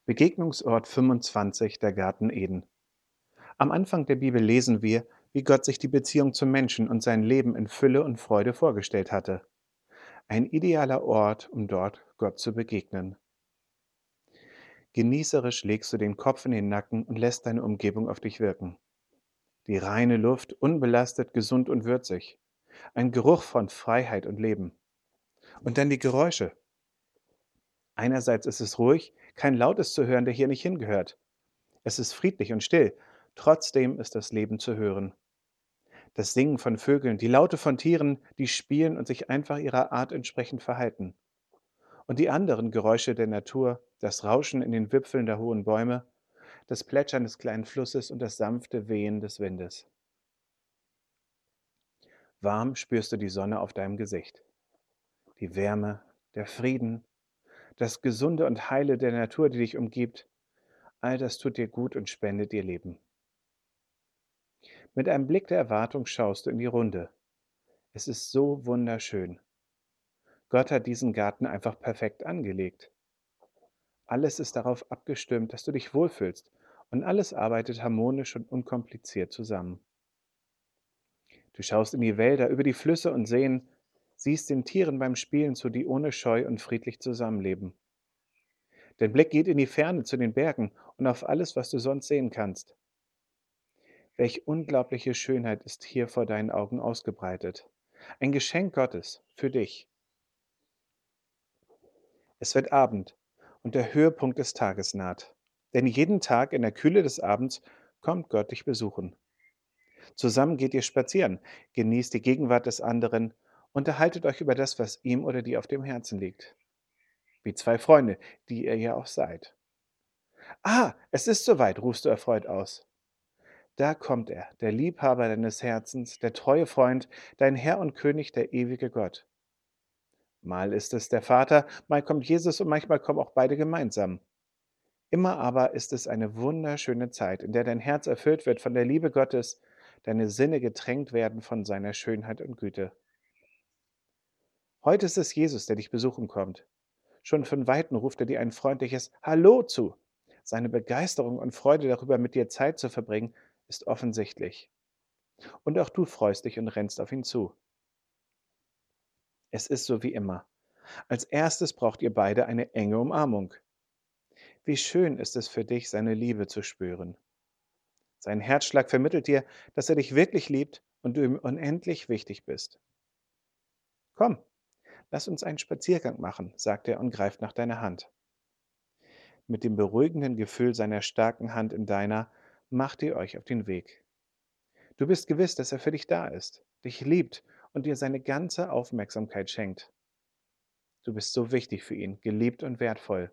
Begegnungsort 25, der Garten Eden. Am Anfang der Bibel lesen wir, wie Gott sich die Beziehung zum Menschen und sein Leben in Fülle und Freude vorgestellt hatte. Ein idealer Ort, um dort Gott zu begegnen. Genießerisch legst du den Kopf in den Nacken und lässt deine Umgebung auf dich wirken. Die reine Luft, unbelastet, gesund und würzig. Ein Geruch von Freiheit und Leben. Und dann die Geräusche. Einerseits ist es ruhig, kein Laut ist zu hören, der hier nicht hingehört. Es ist friedlich und still. Trotzdem ist das Leben zu hören. Das Singen von Vögeln, die Laute von Tieren, die spielen und sich einfach ihrer Art entsprechend verhalten. Und die anderen Geräusche der Natur, das Rauschen in den Wipfeln der hohen Bäume, das Plätschern des kleinen Flusses und das sanfte Wehen des Windes. Warm spürst du die Sonne auf deinem Gesicht. Die Wärme, der Frieden, das Gesunde und Heile der Natur, die dich umgibt, all das tut dir gut und spendet dir Leben. Mit einem Blick der Erwartung schaust du in die Runde. Es ist so wunderschön. Gott hat diesen Garten einfach perfekt angelegt. Alles ist darauf abgestimmt, dass du dich wohlfühlst, und alles arbeitet harmonisch und unkompliziert zusammen. Du schaust in die Wälder, über die Flüsse und Seen, siehst den Tieren beim Spielen zu, die ohne Scheu und friedlich zusammenleben. Dein Blick geht in die Ferne zu den Bergen und auf alles, was du sonst sehen kannst. Welch unglaubliche Schönheit ist hier vor deinen Augen ausgebreitet. Ein Geschenk Gottes für dich. Es wird Abend und der Höhepunkt des Tages naht. Denn jeden Tag in der Kühle des Abends kommt Gott dich besuchen. Zusammen geht ihr spazieren, genießt die Gegenwart des anderen, unterhaltet euch über das, was ihm oder dir auf dem Herzen liegt. Wie zwei Freunde, die ihr ja auch seid. Ah, es ist soweit, rufst du erfreut aus. Da kommt er, der Liebhaber deines Herzens, der treue Freund, dein Herr und König, der ewige Gott. Mal ist es der Vater, mal kommt Jesus und manchmal kommen auch beide gemeinsam. Immer aber ist es eine wunderschöne Zeit, in der dein Herz erfüllt wird von der Liebe Gottes, deine Sinne getränkt werden von seiner Schönheit und Güte. Heute ist es Jesus, der dich besuchen kommt. Schon von Weitem ruft er dir ein freundliches Hallo zu. Seine Begeisterung und Freude darüber, mit dir Zeit zu verbringen, ist offensichtlich. Und auch du freust dich und rennst auf ihn zu. Es ist so wie immer. Als erstes braucht ihr beide eine enge Umarmung. Wie schön ist es für dich, seine Liebe zu spüren. Sein Herzschlag vermittelt dir, dass er dich wirklich liebt und du ihm unendlich wichtig bist. Komm, lass uns einen Spaziergang machen, sagt er und greift nach deiner Hand. Mit dem beruhigenden Gefühl seiner starken Hand in deiner macht ihr euch auf den Weg. Du bist gewiss, dass er für dich da ist, dich liebt und dir seine ganze Aufmerksamkeit schenkt. Du bist so wichtig für ihn, geliebt und wertvoll.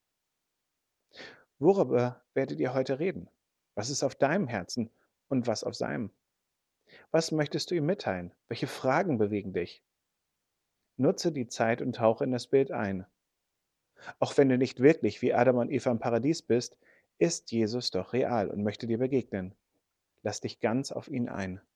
Worüber werdet ihr heute reden? Was ist auf deinem Herzen und was auf seinem? Was möchtest du ihm mitteilen? Welche Fragen bewegen dich? Nutze die Zeit und tauche in das Bild ein. Auch wenn du nicht wirklich wie Adam und Eva im Paradies bist, ist Jesus doch real und möchte dir begegnen. Lass dich ganz auf ihn ein.